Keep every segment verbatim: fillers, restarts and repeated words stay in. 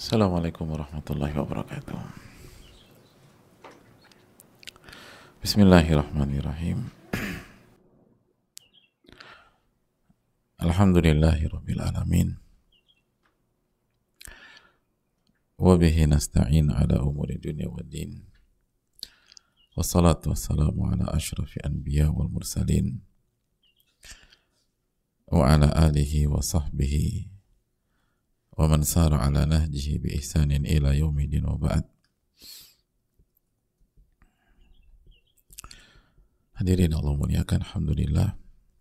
Assalamualaikum warahmatullahi wabarakatuh. Bismillahirrahmanirrahim. Alhamdulillahi rabbil alamin. Wa bihi nasta'in ala umuri dunya waddin. Wassalatu wassalamu ala ashrafi anbiya wal mursalin wa ala alihi wa sahbihi wa man sara ala nahjihi bi ihsanin ila yaumidin wa ba'd. Hadirin Allah muliakan, alhamdulillah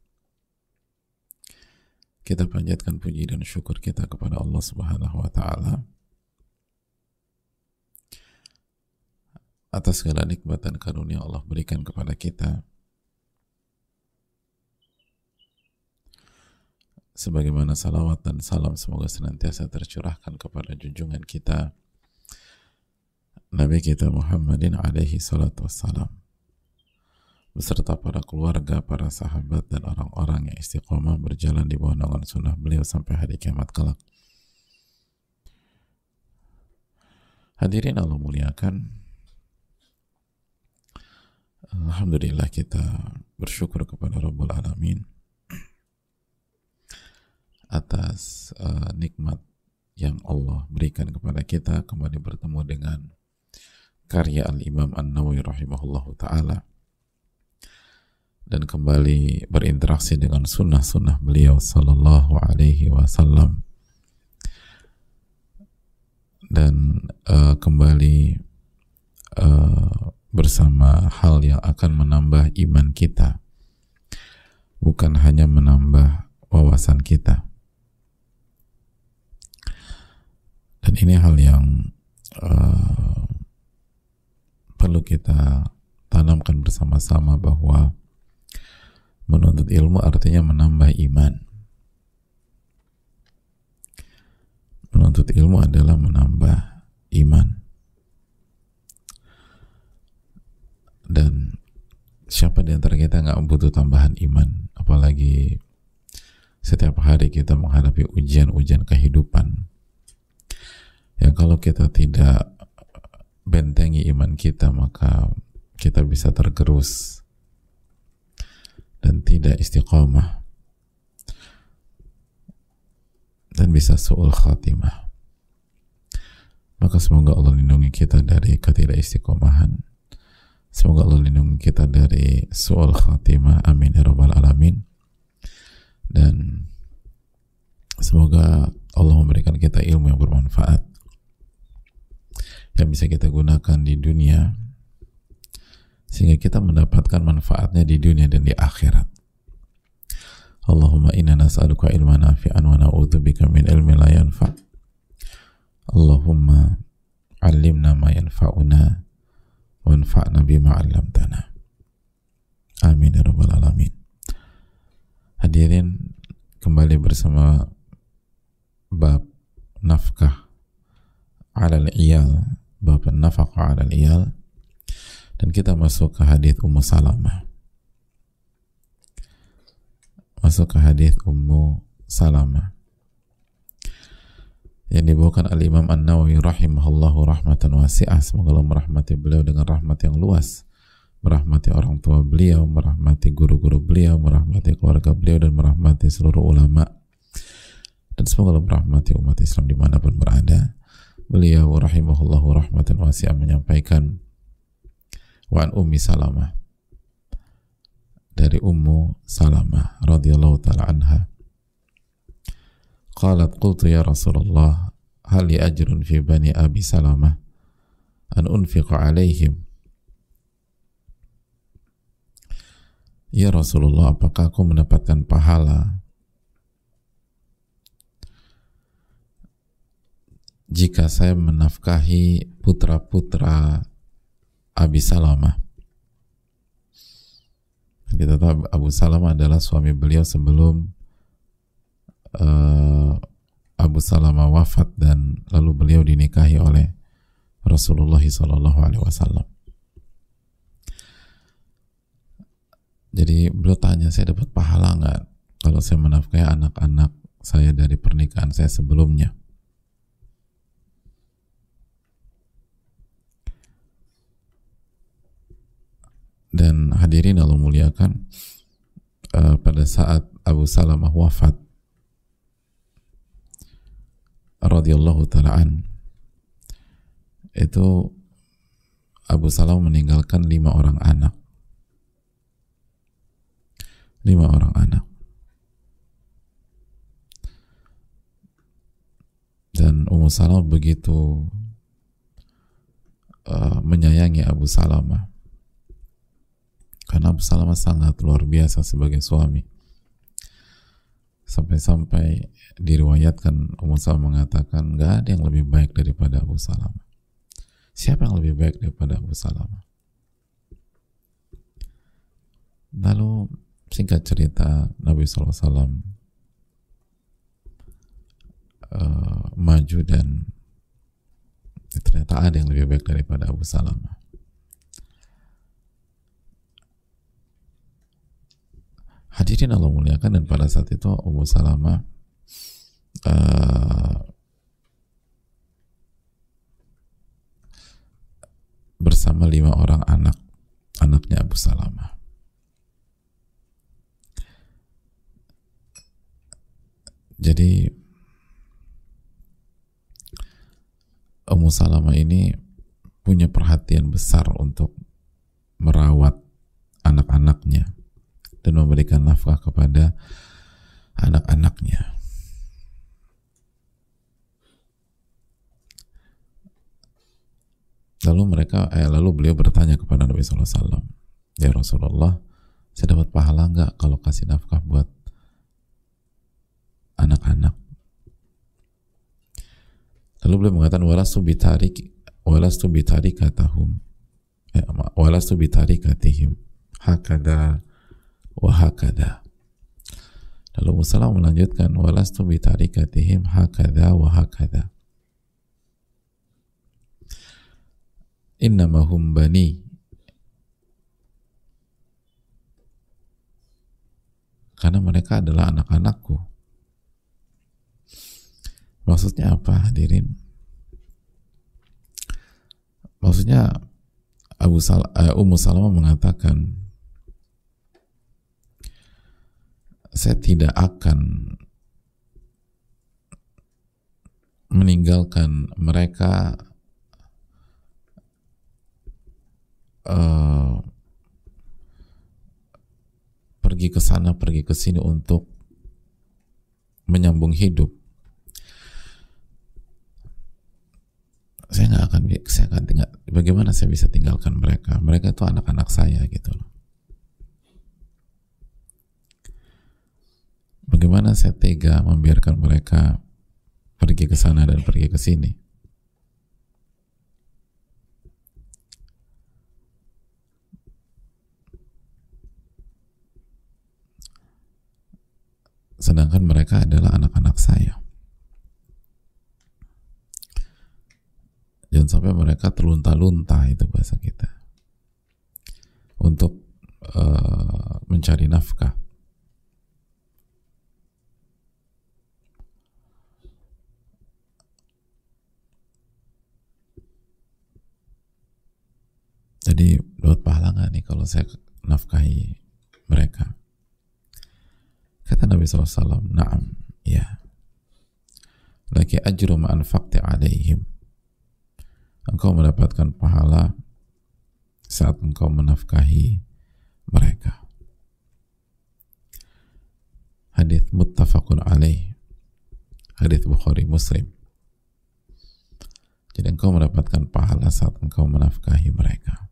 kita panjatkan puji dan syukur kita kepada Allah Subhanahu wa taala atas segala nikmat dan karunia Allah berikan kepada kita, sebagaimana salawat dan salam semoga senantiasa tercurahkan kepada junjungan kita Nabi kita Muhammadin alaihi salatu wassalam beserta para keluarga, para sahabat dan orang-orang yang istiqomah berjalan di bawah naungan sunnah beliau sampai hari kiamat kelak. Hadirin Allah muliakan, alhamdulillah kita bersyukur kepada Rabbul Alamin atas uh, nikmat yang Allah berikan kepada kita kembali bertemu dengan karya Al-Imam An-Nawawi rahimahullahu ta'ala dan kembali berinteraksi dengan sunnah-sunnah beliau sallallahu alaihi wasallam dan uh, kembali uh, bersama hal yang akan menambah iman kita, bukan hanya menambah wawasan kita. Dan ini hal yang uh, perlu kita tanamkan bersama-sama, bahwa menuntut ilmu artinya menambah iman. Menuntut ilmu adalah menambah iman. Dan siapa di antara kita nggak butuh tambahan iman, apalagi setiap hari kita menghadapi ujian-ujian kehidupan yang kalau kita tidak bentengi iman kita, maka kita bisa tergerus dan tidak istiqomah dan bisa su'ul khatimah. Maka semoga Allah lindungi kita dari ketidakistiqomahan, semoga Allah lindungi kita dari su'ul khatimah, amin ya rabbal alamin. Dan semoga Allah memberikan kita ilmu yang bermanfaat yang bisa kita gunakan di dunia sehingga kita mendapatkan manfaatnya di dunia dan di akhirat. Allahumma inna nas'aluka ilman nafi'an wa na'udzubika min ilmin la yanfa'. Allahumma 'allimna ma yanfa'una wanfa'na bima 'allamtana. Amin ya rabbal alamin. Hadirin, kembali bersama bab nafkah 'alal iyal, bab nafaqah 'alal iyal, dan kita masuk ke hadis Ummu Salamah. Masuk ke hadis Ummu Salamah yang dibawakan Al-Imam An-Nawawi rahimahullahu rahmatan wasi'ah. Semoga Allah merahmati beliau dengan rahmat yang luas, merahmati orang tua beliau, merahmati guru-guru beliau, merahmati keluarga beliau, dan merahmati seluruh ulama, dan semoga Allah merahmati umat Islam dimanapun berada. Beliau rahimahullahu rahmatan wasi'ah menyampaikan, wa an Ummi Salamah, dari Ummu Salamah radhiyallahu ta'ala anha, qalat qultu ya Rasulullah hal li ajrun fi bani Abi Salamah an unfiqa alaihim. Ya Rasulullah, apakah aku mendapatkan pahala jika saya menafkahi putra-putra Abi Salamah? Kita tahu Abu Salamah adalah suami beliau sebelum uh, Abu Salamah wafat, dan lalu beliau dinikahi oleh Rasulullah shallallahu alaihi wasallam. Jadi beliau tanya, saya dapat pahala nggak kalau saya menafkahi anak-anak saya dari pernikahan saya sebelumnya? Dan hadirin Allah muliakan, uh, pada saat Abu Salamah wafat radhiyallahu ta'ala an, itu Abu Salamah meninggalkan lima orang anak. Lima orang anak. Dan Ummu Salamah begitu uh, menyayangi Abu Salamah, karena Abu Salamah sangat luar biasa sebagai suami. Sampai-sampai diriwayatkan Ummu Salamah mengatakan, nggak ada yang lebih baik daripada Abu Salamah. Siapa yang lebih baik daripada Abu Salamah? Lalu singkat cerita, Nabi shallallahu alaihi wasallam uh, maju dan ternyata ada yang lebih baik daripada Abu Salamah. Hadirin Allah muliakan, dan pada saat itu Ummu Salamah uh, bersama lima orang anak anaknya Abu Salamah. Jadi Ummu Salamah ini punya perhatian besar untuk merawat anak-anaknya dan memberikan nafkah kepada anak-anaknya. Lalu mereka, eh, lalu beliau bertanya kepada Nabi shallallahu alaihi wasallam, ya Rasulullah, saya dapat pahala nggak kalau kasih nafkah buat anak-anak? Lalu beliau mengatakan, walastu bitarik, walastu bitarikatahum, eh, walastu bitarikatihim, hakada wa hakada. Lalu Musalam melanjutkan, walastu bitarikatihim hakada wa hakada. Innamahum bani, karena mereka adalah anak-anakku. Maksudnya apa, hadirin? Maksudnya Abu Sal uh, Ummu Salamah mengatakan, saya tidak akan meninggalkan mereka uh, pergi ke sana, pergi ke sini untuk menyambung hidup. Saya nggak akan, saya akan tinggal. Bagaimana saya bisa tinggalkan mereka? Mereka itu anak-anak saya, gitu loh. Bagaimana saya tega membiarkan mereka pergi ke sana dan pergi ke sini? Sedangkan mereka adalah anak-anak saya. Jangan sampai mereka terlunta-lunta, itu bahasa kita, untuk uh, mencari nafkah. Jadi dapat pahala nggak nih kalau saya nafkahi mereka? Kata Nabi shallallahu alaihi wasallam, na'am, ya. Laki ajru ma anfaqti alaihim. Engkau mendapatkan pahala saat engkau menafkahi mereka. Hadits muttafaqun alaih. Hadits Bukhari Muslim. Jadi engkau mendapatkan pahala saat engkau menafkahi mereka.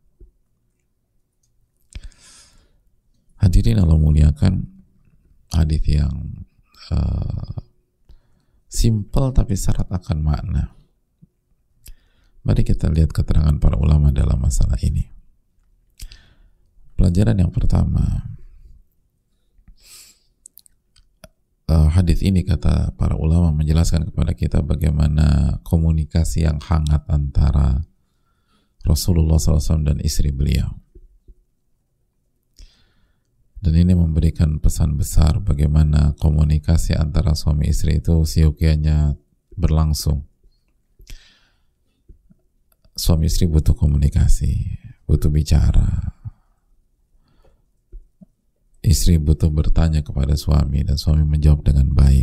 Hadirin Allah muliakan, hadis yang uh, simple tapi syarat akan makna. Mari kita lihat keterangan para ulama dalam masalah ini. Pelajaran yang pertama, uh, hadis ini kata para ulama menjelaskan kepada kita bagaimana komunikasi yang hangat antara Rasulullah shallallahu alaihi wasallam dan istri beliau. Dan ini memberikan pesan besar bagaimana komunikasi antara suami istri itu siokianya berlangsung. Suami istri butuh komunikasi, butuh bicara, istri butuh bertanya kepada suami dan suami menjawab dengan baik.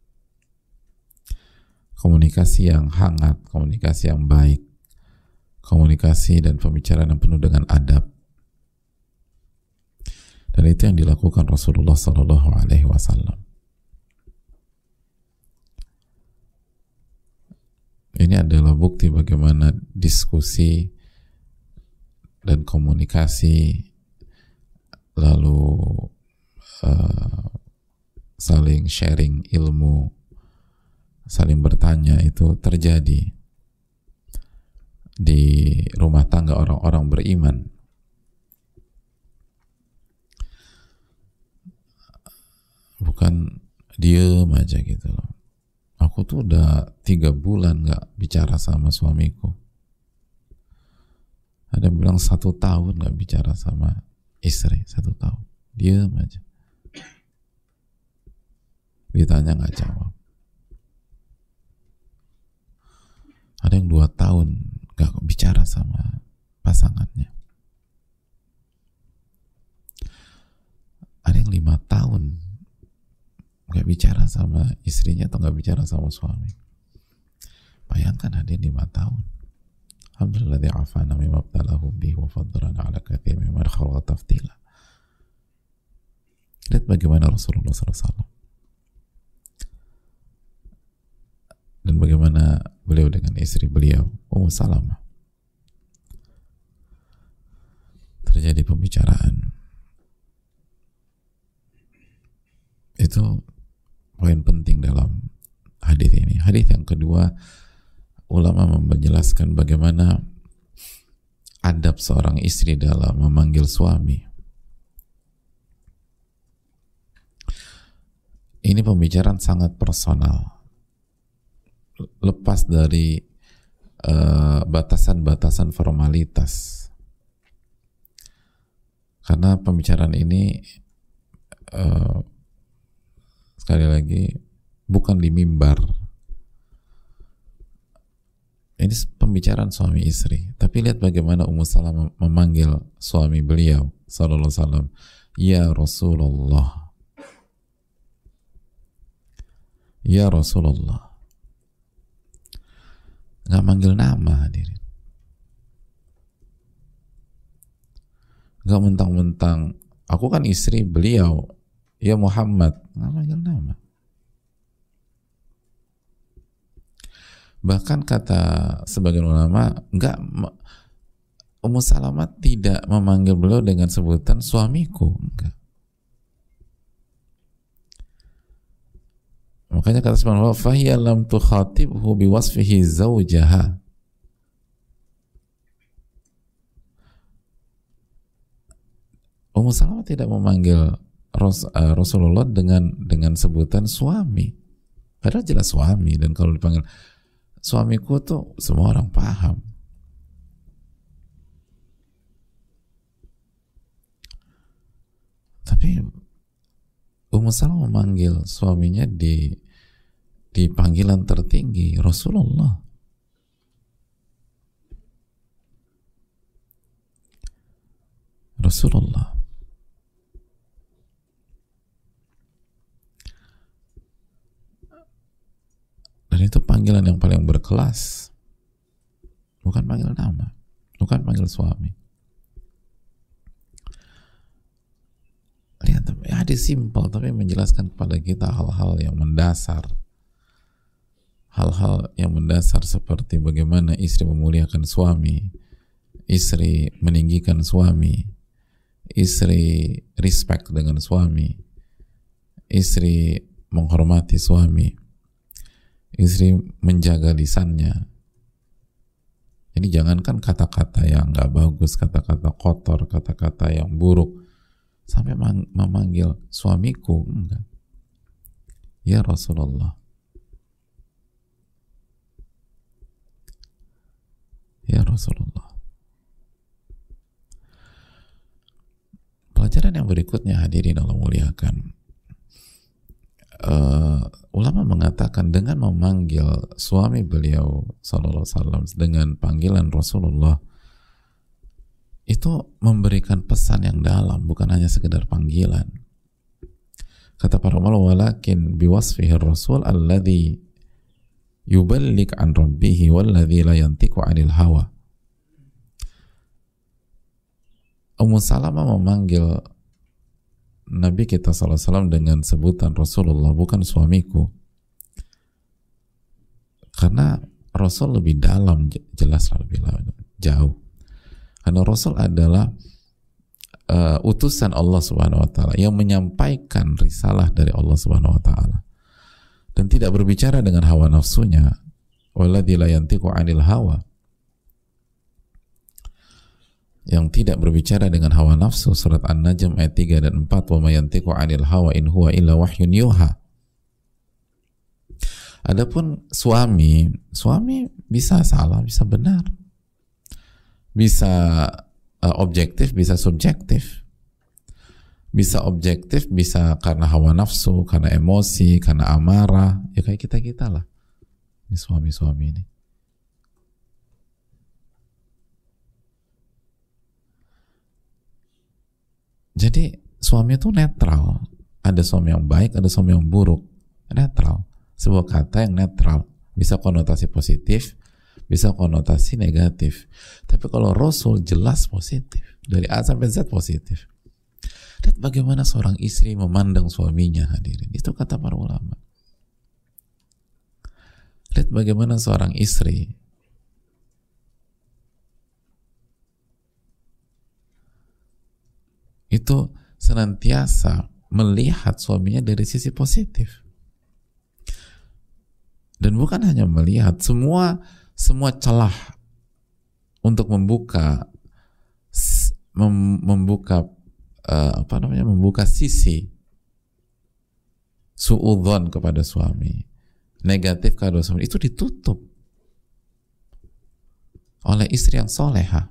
Komunikasi yang hangat, komunikasi yang baik, komunikasi dan pembicaraan yang penuh dengan adab. Dan itu yang dilakukan Rasulullah Sallallahu Alaihi Wasallam. Ini adalah bukti bagaimana diskusi dan komunikasi, lalu uh, saling sharing ilmu, saling bertanya itu terjadi di rumah tangga orang-orang beriman. Bukan diem aja gitu loh. Aku tuh udah tiga bulan gak bicara sama suamiku. Ada yang bilang satu tahun gak bicara sama istri, satu tahun. Diem aja. Ditanya gak jawab. Ada yang dua tahun gak bicara sama pasangannya. Ada yang lima tahun gak bicara sama istrinya atau gak bicara sama suami. Bayangkan hadir lima tahun. Alhamdulilladzi afana mimma ibtalahum bihi wa faddalana ala katsirin mimman khalaqa tafdila. Lihat bagaimana Rasulullah sallallahu alaihi wasallam dan bagaimana beliau dengan istri beliau Ummu Salamah. Terjadi pembicaraan. Itu poin penting dalam hadis ini. Hadis yang kedua, ulama menjelaskan bagaimana adab seorang istri dalam memanggil suami. Ini pembicaraan sangat personal, lepas dari uh, batasan-batasan formalitas. Karena pembicaraan ini uh, sekali lagi bukan di mimbar. Ini pembicaraan suami istri. Tapi lihat bagaimana Ummu Salamah memanggil suami beliau sallallahu alaihi wasallam, ya Rasulullah, ya Rasulullah. Nggak manggil nama, hadirin. Nggak mentang-mentang aku kan istri beliau, ya Muhammad, nggak manggil nama. Bahkan kata sebagian ulama, nggak, Ummu Salamah tidak memanggil beliau dengan sebutan suamiku, enggak. Makanya kata sebagian ulama, fahiya lam tukhatibhu biwasfihi zawjaha. Ummu Salamah tidak memanggil Ras, uh, Rasulullah dengan dengan sebutan suami. Padahal jelas suami, dan kalau dipanggil suamiku tuh semua orang paham. Tapi Ummu Salamah memanggil suaminya di di panggilan tertinggi, Rasulullah. Rasulullah. Dan itu panggilan yang paling berkelas. Bukan panggil nama, bukan panggil suami. Lihat, hadis simpel tapi menjelaskan kepada kita hal-hal yang mendasar. Hal-hal yang mendasar seperti bagaimana istri memuliakan suami, istri meninggikan suami, istri respect dengan suami, istri menghormati suami, istri menjaga lisannya. Jadi jangankan kata-kata yang gak bagus, kata-kata kotor, kata-kata yang buruk, sampai memanggil suamiku, enggak. Ya Rasulullah. Ya Rasulullah. Pelajaran yang berikutnya, hadirin Allah muliakan. Uh, ulama mengatakan dengan memanggil suami beliau sallallahu alaihi wasallam dengan panggilan Rasulullah, itu memberikan pesan yang dalam, bukan hanya sekedar panggilan. Kata para ulama, walakin biwasfihi rasul alladhi yuballigh an rabbih walladhi la yantiqu 'anil hawa. Ummu Salamah memanggil Nabi kita sallallahu alaihi wasallam dengan sebutan Rasulullah, bukan suamiku. Karena Rasul lebih dalam, jelas lebih jauh. Karena Rasul adalah uh, utusan Allah Subhanahu wa taala yang menyampaikan risalah dari Allah Subhanahu wa taala dan tidak berbicara dengan hawa nafsunya. Walladzi la yantiqu 'anil hawa, yang tidak berbicara dengan hawa nafsu. Surat An-Najm ayat tiga dan empat, wa may yantiqu 'anil hawa in huwa illa wahyun yuha. Adapun suami, suami bisa salah, bisa benar, bisa uh, objektif, bisa subjektif, bisa objektif, bisa karena hawa nafsu, karena emosi, karena amarah, ya kayak kita kita lah. Ini suami-suami ini. Jadi suami itu netral. Ada suami yang baik, ada suami yang buruk. Netral. Sebuah kata yang netral. Bisa konotasi positif, bisa konotasi negatif. Tapi kalau Rasul jelas positif. Dari A sampai Z positif. Lihat bagaimana seorang istri memandang suaminya, hadirin. Itu kata para ulama. Lihat bagaimana seorang istri itu senantiasa melihat suaminya dari sisi positif, dan bukan hanya melihat, semua semua celah untuk membuka mem, membuka uh, apa namanya membuka sisi suudzon kepada suami, negatif kepada suami, itu ditutup oleh istri yang solehah,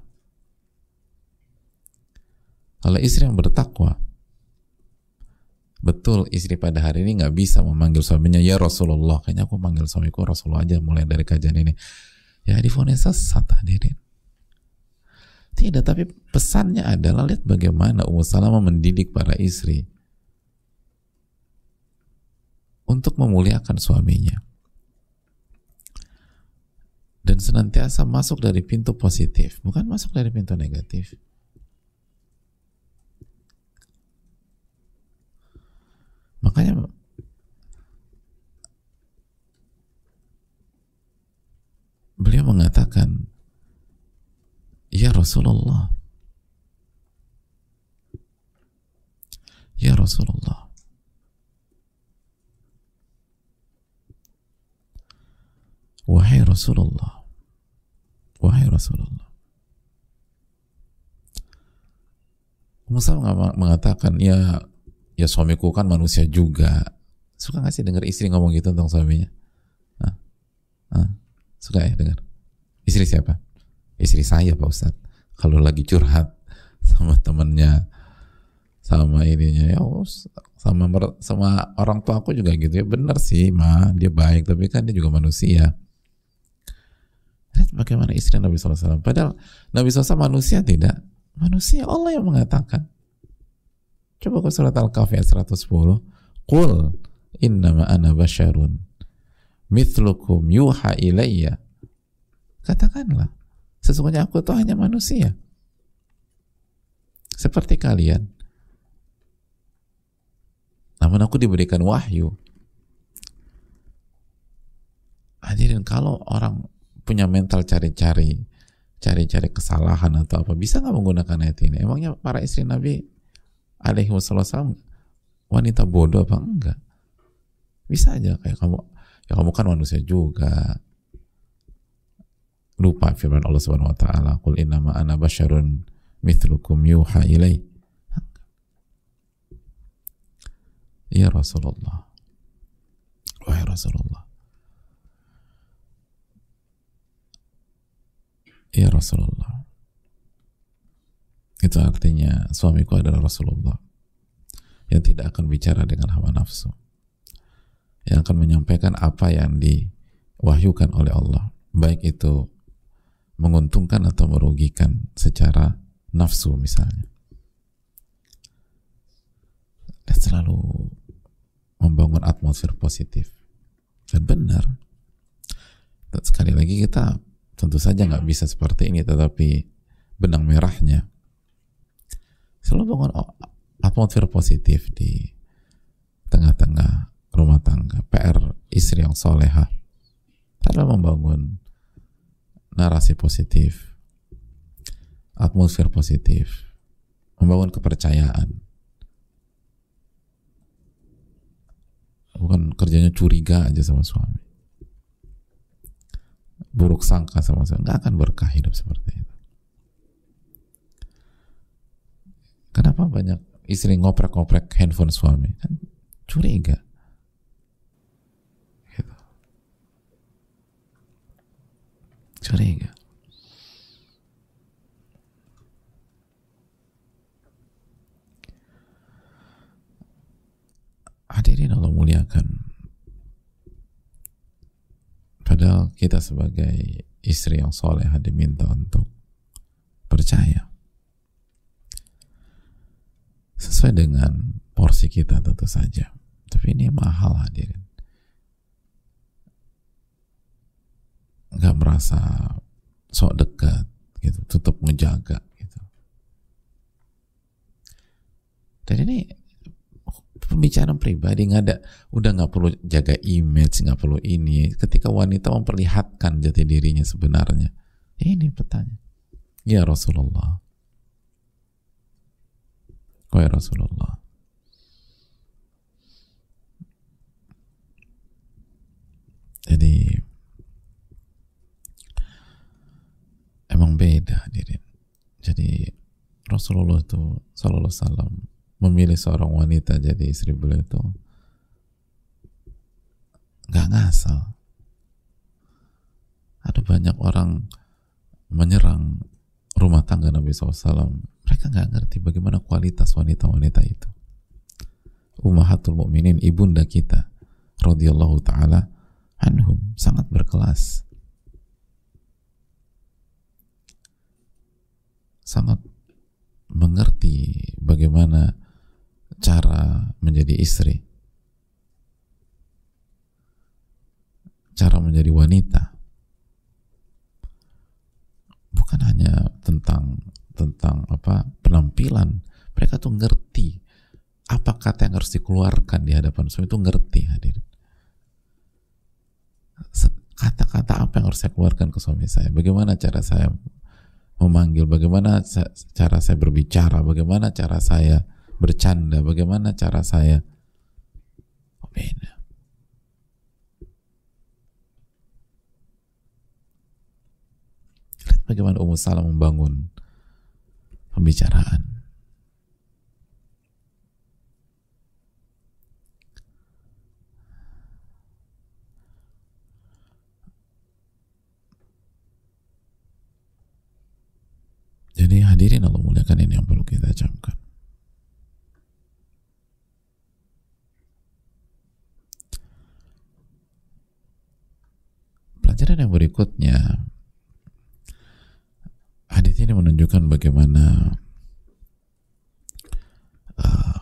oleh istri yang bertakwa. Betul, istri pada hari ini nggak bisa memanggil suaminya ya Rasulullah. Kayaknya aku manggil suamiku Rasulullah aja mulai dari kajian ini. Ya divonis sesat, hadirin. Tidak, tapi pesannya adalah lihat bagaimana Ummu Salamah mendidik para istri untuk memuliakan suaminya dan senantiasa masuk dari pintu positif, bukan masuk dari pintu negatif. Makanya beliau mengatakan, ya Rasulullah, ya Rasulullah, wahai Rasulullah, wahai Rasulullah. Musa mengatakan, ya ya suamiku kan manusia juga. Suka gak sih dengar istri ngomong gitu tentang suaminya? Hah? Hah? Suka ya dengar? Istri siapa? Istri saya, Pak Ustadz. Kalau lagi curhat sama temennya, sama ininya, ya sama sama orang tua aku juga gitu ya. Bener sih, ma, dia baik, tapi kan dia juga manusia. Lihat bagaimana istri Nabi shallallahu alaihi wasallam. Padahal Nabi shallallahu alaihi wasallam manusia tidak? Manusia, Allah yang mengatakan. Coba ke surat Al-Kahf ayat seratus sepuluh. Qul innama ana basyarun mithlukum yuha ilayya. Katakanlah, sesungguhnya aku itu hanya manusia seperti kalian. Namun aku diberikan wahyu. Hadirin, kalau orang punya mental cari-cari cari-cari kesalahan atau apa, bisa nggak menggunakan ayat ini? Emangnya para istri Nabi alaihi wasallam wanita bodoh apa enggak? Bisa aja kayak kamu, ya kamu kan manusia juga. Lupa firman Allah Subhanahu wa taala, qul innama ana basyarun mithlukum yuha ilai. Ya Rasulullah, wahai Rasulullah, ya Rasulullah. Itu artinya suamiku adalah Rasulullah yang tidak akan bicara dengan hawa nafsu, yang akan menyampaikan apa yang diwahyukan oleh Allah, baik itu menguntungkan atau merugikan secara nafsu misalnya. Dan selalu membangun atmosfer positif. Dan benar, sekali lagi kita tentu saja nggak bisa seperti ini, tetapi benang merahnya selalu bangun atmosfer positif di tengah-tengah rumah tangga. P R istri yang soleha adalah membangun narasi positif, atmosfer positif, membangun kepercayaan. Bukan kerjanya curiga aja sama suami, buruk sangka sama suami, nggak akan berkah hidup seperti itu. Kenapa banyak istri ngoprek-ngoprek handphone suami? Kan curiga. Gitu. Curiga. Hadirin Allah muliakan. Padahal kita sebagai istri yang soleh diminta untuk percaya sesuai dengan porsi kita tentu saja. Tapi ini mahal hadirin. Gak merasa sok dekat gitu, tetap menjaga gitu. Dan ini pembicaraan pribadi, nggak ada, udah nggak perlu jaga image, nggak perlu ini. Ketika wanita memperlihatkan jati dirinya sebenarnya, ini petanya, ya Rasulullah, oh ya Rasulullah, jadi emang beda hadirin. Jadi Rasulullah tuh Sallallahu Alaihi Wasallam memilih seorang wanita jadi istri beliau itu nggak ngasal. Ada banyak orang menyerang rumah tangga Nabi shallallahu alaihi wasallam, mereka nggak ngerti bagaimana kualitas wanita-wanita itu. Ummahatul Mukminin, ibunda kita radhiyallahu taala anhum, sangat berkelas, sangat mengerti bagaimana cara menjadi istri, cara menjadi wanita. Bukan hanya tentang tentang apa penampilan, mereka tuh ngerti apa kata yang harus dikeluarkan di hadapan suami, itu ngerti hadirin. Kata-kata apa yang harus saya keluarkan ke suami saya, bagaimana cara saya memanggil, bagaimana cara saya berbicara, bagaimana cara saya bercanda, bagaimana cara saya, oh beda. Lihat bagaimana Ummu Salamah membangun pembicaraan. Jadi hadirin Allah muliakan, ini yang perlu kita camkan. Pelajaran yang berikutnya, hadits ini menunjukkan bagaimana uh,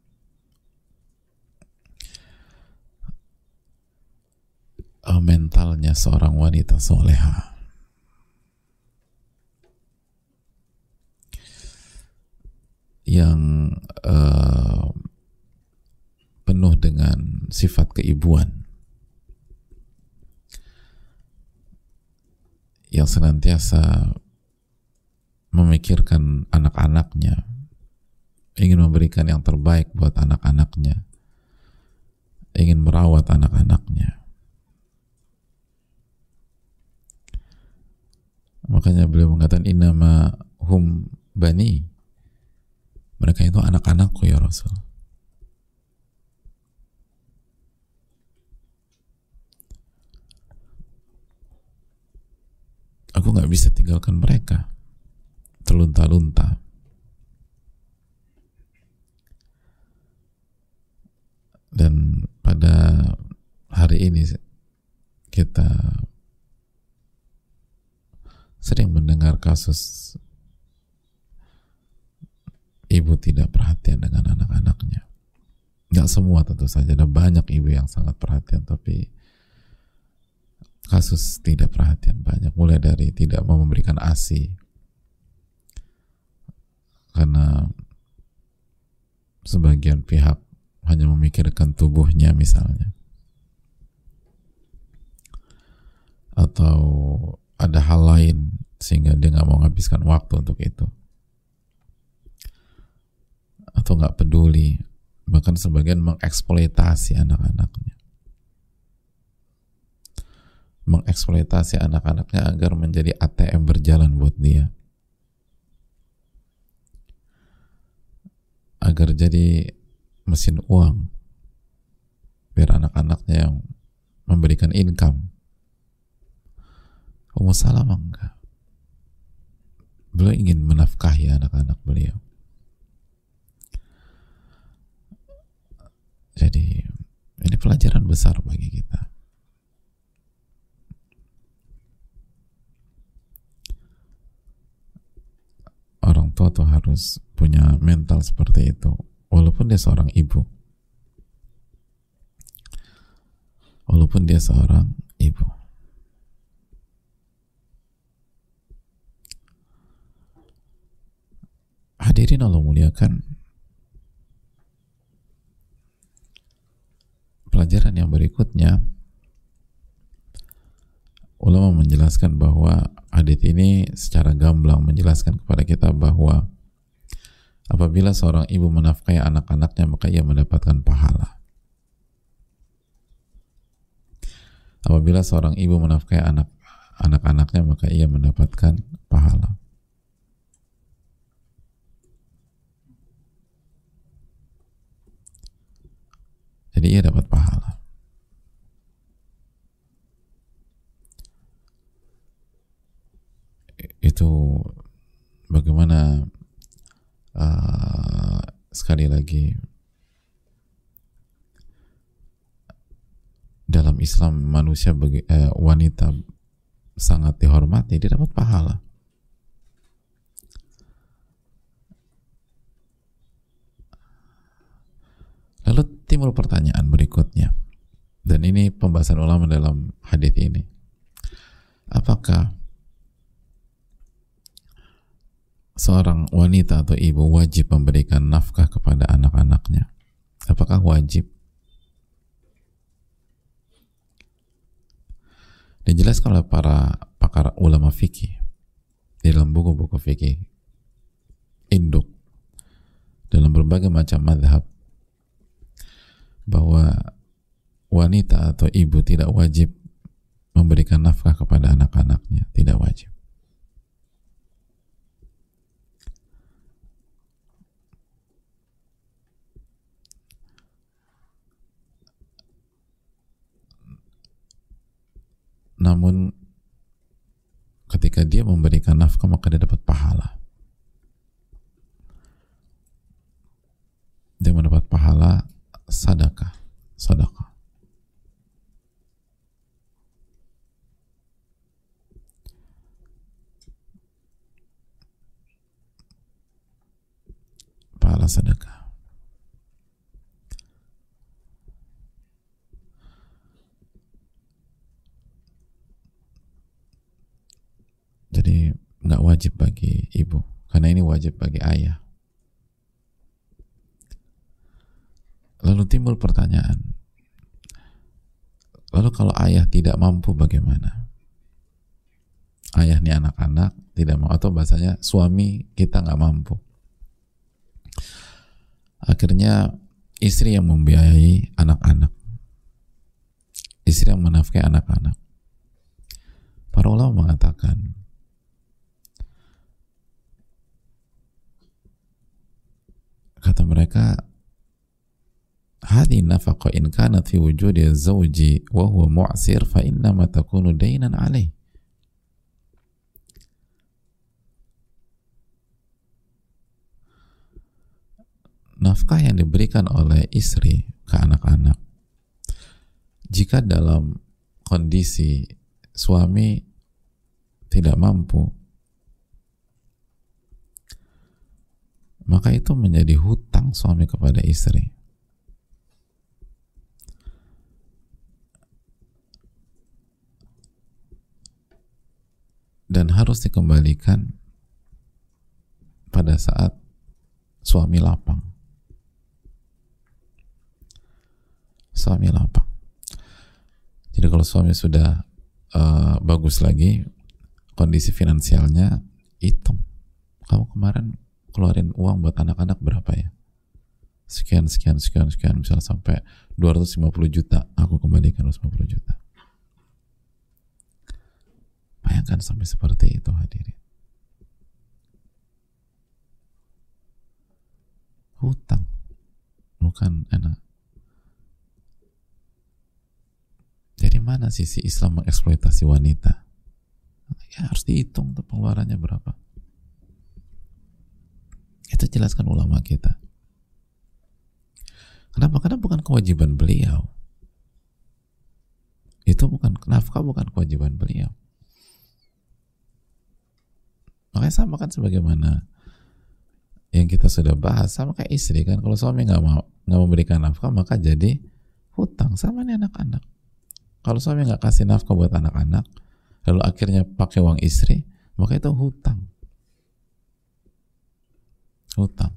uh, mentalnya seorang wanita soleha. Yang uh, penuh dengan sifat keibuan, yang senantiasa memikirkan anak-anaknya, ingin memberikan yang terbaik buat anak-anaknya, ingin merawat anak-anaknya. Makanya beliau mengatakan, innama hum bani, mereka itu anak-anakku ya Rasul. Aku gak bisa tinggalkan mereka terlunta-lunta. Dan pada hari ini kita sering mendengar kasus ibu tidak perhatian dengan anak-anaknya. Nggak semua tentu saja, ada banyak ibu yang sangat perhatian, tapi kasus tidak perhatian banyak, mulai dari tidak mau memberikan ASI karena sebagian pihak hanya memikirkan tubuhnya misalnya, atau ada hal lain sehingga dia nggak mau menghabiskan waktu untuk itu, atau nggak peduli, bahkan sebagian mengeksploitasi anak-anaknya mengeksploitasi anak-anaknya agar menjadi A T M berjalan buat dia, agar jadi mesin uang biar anak-anaknya yang memberikan income. Ummu Salamah enggak, beliau ingin menafkahi anak-anak beliau. Jadi ini pelajaran besar bagi kita. Orang tua tuh harus punya mental seperti itu, walaupun dia seorang ibu, walaupun dia seorang ibu. Hadirin Allah muliakan, pelajaran yang berikutnya, ulama menjelaskan bahwa hadits ini secara gamblang menjelaskan kepada kita bahwa apabila seorang ibu menafkahi anak-anaknya maka ia mendapatkan pahala. Apabila seorang ibu menafkahi anak anak-anaknya maka ia mendapatkan pahala. Jadi ia dapat pahala. Itu bagaimana uh, sekali lagi dalam Islam manusia bagi, uh, wanita sangat dihormati, dia dapat pahala. Lalu timbul pertanyaan berikutnya, dan ini pembahasan ulama dalam hadits ini, apakah seorang wanita atau ibu wajib memberikan nafkah kepada anak-anaknya? Apakah wajib? Dijelaskan oleh para pakar ulama fikih di dalam buku-buku fikih induk dalam berbagai macam mazhab bahwa wanita atau ibu tidak wajib memberikan nafkah kepada anak-anaknya, tidak wajib. Namun ketika dia memberikan nafkah maka dia dapat pahala. Dia mendapat pahala sedekah, sedekah. Pahala sedekah. Jadi nggak wajib bagi ibu, karena ini wajib bagi ayah. Lalu timbul pertanyaan, lalu kalau ayah tidak mampu bagaimana? Ayah nih anak-anak tidak mau, atau bahasanya suami kita nggak mampu. Akhirnya istri yang membiayai anak-anak, istri yang menafkahi anak-anak. Para ulama mengatakan, kata mereka, hadhi nafaqah in kanat fi wujudi zawji wa huwa mu'sir fa innama takunu dainan alaih. Nafkah yang diberikan oleh istri ke anak-anak jika dalam kondisi suami tidak mampu, maka itu menjadi hutang suami kepada istri. harus dikembalikan pada saat suami lapang. Suami lapang. Jadi kalau suami sudah uh, bagus lagi, kondisi finansialnya, hitung. Kamu kemarin keluarin uang buat anak-anak berapa ya? Sekian, sekian, sekian, sekian. Misalnya sampai dua ratus lima puluh juta, aku kembalikan dua ratus lima puluh juta. Bayangkan sampai seperti itu, hadirin. Hutang. Bukan enak. Dari mana sisi Islam mengeksploitasi wanita? Ya harus dihitung tuh pengeluarannya berapa. Itu jelaskan ulama kita. Kenapa? Karena bukan kewajiban beliau. Itu bukan nafkah, bukan kewajiban beliau. Makanya sama kan sebagaimana yang kita sudah bahas, sama kayak istri kan. Kalau suami nggak mau nggak memberikan nafkah, maka jadi hutang. Sama nih anak-anak. Kalau suami nggak kasih nafkah buat anak-anak, lalu akhirnya pakai uang istri, maka itu hutang. Hutang.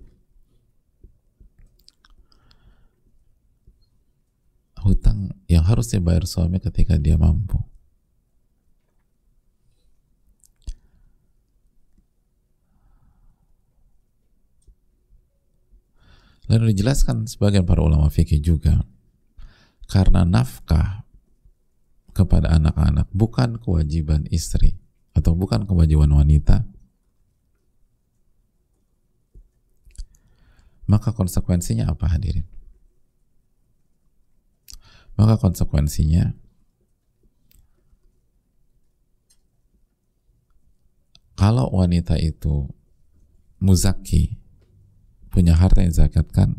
Hutang yang harus dibayar suami ketika dia mampu. Lalu dijelaskan sebagian para ulama fikih juga, karena nafkah kepada anak-anak bukan kewajiban istri atau bukan kewajiban wanita, maka konsekuensinya apa, hadirin? Maka konsekuensinya kalau wanita itu muzaki, punya harta yang zakatkan,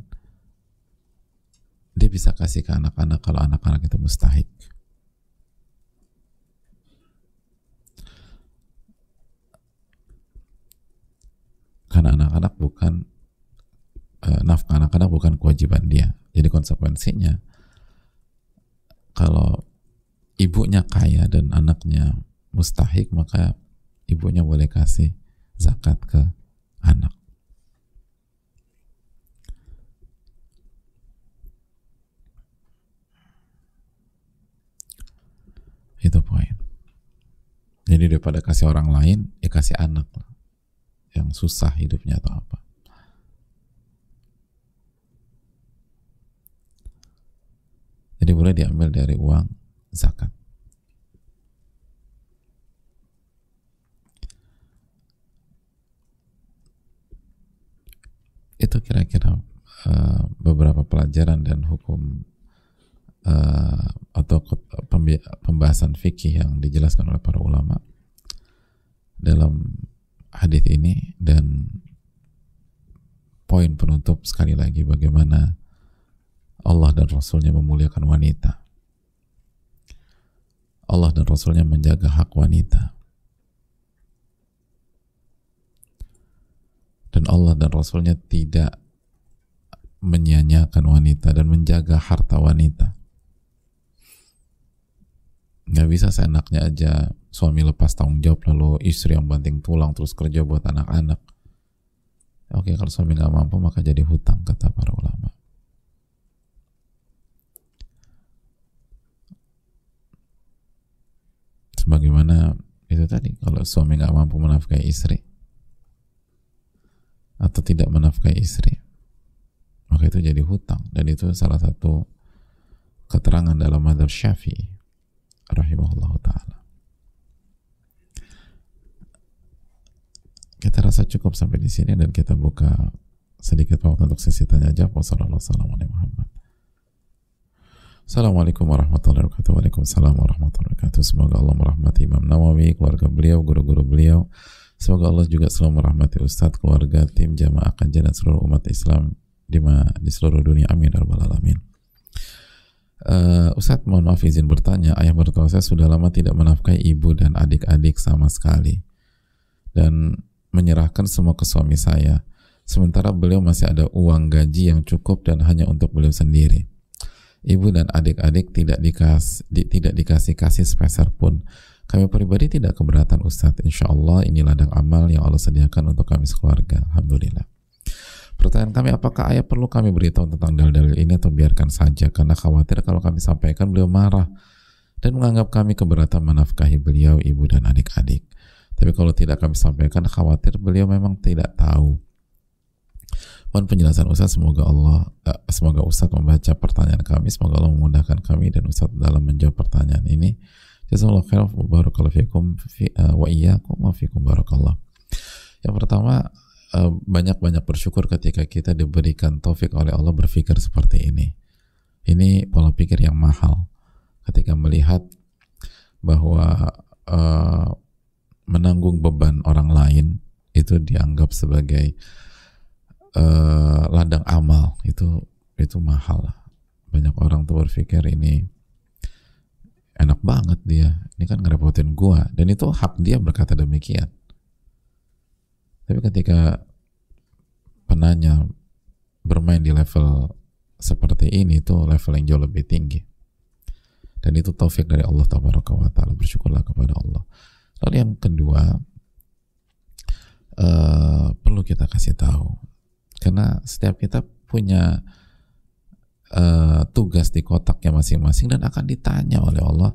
dia bisa kasih ke anak-anak kalau anak-anak itu mustahik. Karena anak-anak bukan uh, nafkah anak-anak bukan kewajiban dia. Jadi konsekuensinya kalau ibunya kaya dan anaknya mustahik, maka ibunya boleh kasih zakat ke anak. Itu poin. Jadi daripada kasih orang lain, ya kasih anak lah, yang susah hidupnya atau apa. Jadi boleh diambil dari uang zakat. Itu kira-kira uh, beberapa pelajaran dan hukum uh, atau pembahasan fikih yang dijelaskan oleh para ulama dalam hadis ini. Dan poin penutup sekali lagi, bagaimana Allah dan Rasulnya memuliakan wanita. Allah dan Rasulnya menjaga hak wanita. Dan Allah dan Rasulnya tidak menyia-nyiakan wanita dan menjaga harta wanita. Nggak bisa seenaknya aja suami lepas tanggung jawab lalu istri yang banting tulang terus kerja buat anak-anak. Oke, kalau suami nggak mampu maka jadi hutang, kata para ulama. Sebagaimana itu tadi, kalau suami nggak mampu menafkahi istri atau tidak menafkahi istri, maka itu jadi hutang. Dan itu salah satu keterangan dalam mazhab Syafi'i rahimahullah ta'ala. Kita rasa cukup sampai di sini dan kita buka sedikit waktu untuk sesi tanya jawab. Wassalamualaikum warahmatullahi wabarakatuh. Waalaikumsalam warahmatullahi wabarakatuh. Semoga Allah merahmati Imam Nawawi, keluarga beliau, guru-guru beliau. Semoga Allah juga selalu merahmati Ustadz, keluarga, tim jamaah kajian dan seluruh umat Islam di, di seluruh dunia. Amin ya rabbal alamin. Uh, Ustadz, mohon maaf izin bertanya, ayah mertua saya sudah lama tidak menafkahi ibu dan adik-adik sama sekali dan menyerahkan semua ke suami saya, sementara beliau masih ada uang gaji yang cukup dan hanya untuk beliau sendiri. Ibu dan adik-adik tidak dikas, di, tidak dikasih kasih sepeser pun. Kami pribadi tidak keberatan Ustadz, insya Allah ini ladang amal yang Allah sediakan untuk kami sekeluarga, alhamdulillah. Pertanyaan kami, apakah ayah perlu kami beritahu tentang dalil-dalil ini atau biarkan saja, karena khawatir kalau kami sampaikan beliau marah dan menganggap kami keberatan menafkahi beliau, ibu dan adik-adik. Tapi kalau tidak kami sampaikan, khawatir beliau memang tidak tahu. Mohon penjelasan Ustaz, semoga Allah eh, semoga Ustaz membaca pertanyaan kami, semoga Allah memudahkan kami dan Ustaz dalam menjawab pertanyaan ini. Jazakallahu khairan, barakallahu fikum fi, uh, wa iyyakum wa fikum barakallah. Yang pertama, uh, banyak-banyak bersyukur ketika kita diberikan taufik oleh Allah berpikir seperti ini. Ini pola pikir yang mahal. Ketika melihat bahwa uh, menanggung beban orang lain itu dianggap sebagai uh, ladang amal, itu itu mahal. Banyak orang tuh berpikir ini enak banget dia, ini kan ngerepotin gua, dan itu hak dia berkata demikian. Tapi ketika penanya bermain di level seperti ini, itu level yang jauh lebih tinggi, dan itu taufik dari Allah Tabaraka wa Ta'ala. Bersyukurlah kepada Allah. Lalu yang kedua, uh, perlu kita kasih tahu, karena setiap kita punya Uh, tugas di kotaknya masing-masing dan akan ditanya oleh Allah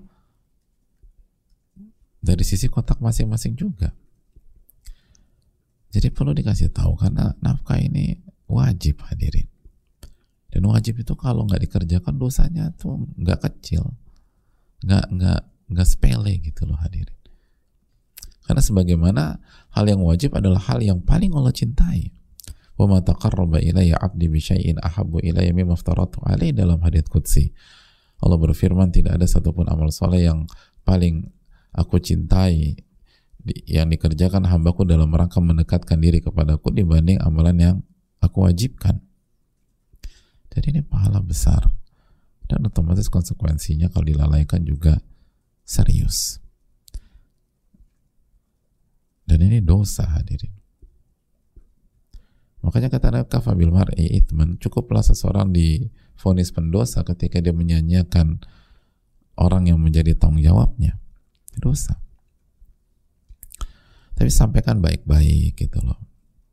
dari sisi kotak masing-masing juga. Jadi perlu dikasih tahu, karena nafkah ini wajib, hadirin. Dan wajib itu kalau nggak dikerjakan dosanya tuh nggak kecil, nggak nggak nggak sepele gitu loh, hadirin. Karena sebagaimana hal yang wajib adalah hal yang paling Allah cintai. Wa ma taqarraba ilayya 'abdi bi syai'in ahabbu ilayya mimma aftaratu alaihi, dalam hadits qudsi. Allah berfirman, tidak ada satupun amal soleh yang paling aku cintai yang dikerjakan hambaku dalam rangka mendekatkan diri kepadaku dibanding amalan yang aku wajibkan. Jadi ini pahala besar, dan otomatis konsekuensinya kalau dilalaikan juga serius. Dan ini dosa, hadirin. Makanya kata Nabi, kafa bil mar'i itsman, cukuplah seseorang divonis pendosa ketika dia menyanyiakan orang yang menjadi tanggung jawabnya. Dosa. Tapi sampaikan baik-baik gitu loh.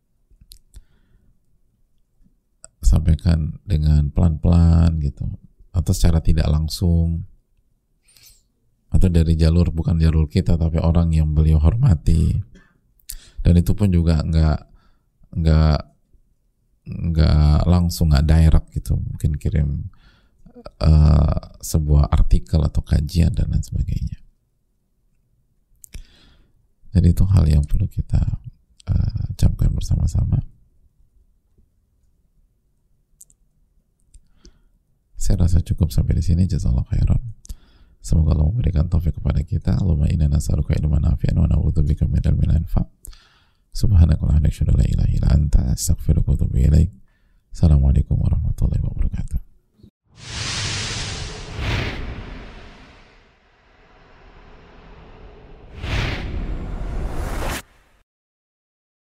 Sampaikan dengan pelan-pelan gitu, atau secara tidak langsung, atau dari jalur bukan jalur kita tapi orang yang beliau hormati. Dan itu pun juga nggak nggak nggak langsung, nggak direct gitu, mungkin kirim uh, sebuah artikel atau kajian dan lain sebagainya. Jadi itu hal yang perlu kita uh, camkan bersama-sama. Saya rasa cukup sampai di sini. Jazakallahu khairan. Semoga Allah memberikan taufik kepada kita. Allahumma inna nas'aluka ilman nafi'an wa na'udzubika min ilmin la yanfa'. Subhanakallahumma wa bihamdika, la ilaha illa anta, astaghfiruka wa atubu ilaik. Assalamualaikum warahmatullahi wabarakatuh.